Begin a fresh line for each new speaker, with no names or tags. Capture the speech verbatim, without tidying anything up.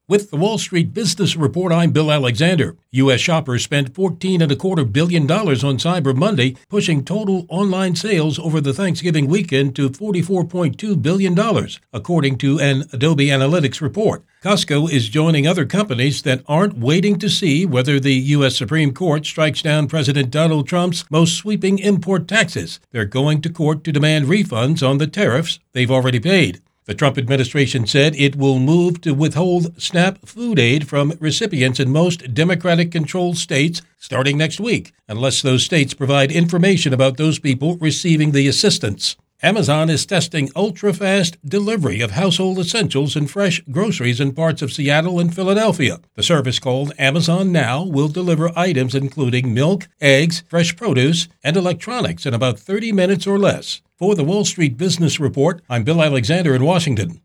With the Wall Street Business Report, I'm Bill Alexander. U S shoppers spent fourteen and a quarter billion dollars on Cyber Monday, pushing total online sales over the Thanksgiving weekend to forty-four point two billion dollars, according to an Adobe Analytics report. Costco is joining other companies that aren't waiting to see whether the U S Supreme Court strikes down President Donald Trump's most sweeping import taxes. They're going to court to demand refunds on the tariffs they've already paid. The Trump administration said it will move to withhold SNAP food aid from recipients in most Democratic-controlled states starting next week, unless those states provide information about those people receiving the assistance. Amazon is testing ultra-fast delivery of household essentials and fresh groceries in parts of Seattle and Philadelphia. The service, called Amazon Now, will deliver items including milk, eggs, fresh produce, and electronics in about thirty minutes or less. For the Wall Street Business Report, I'm Bill Alexander in Washington.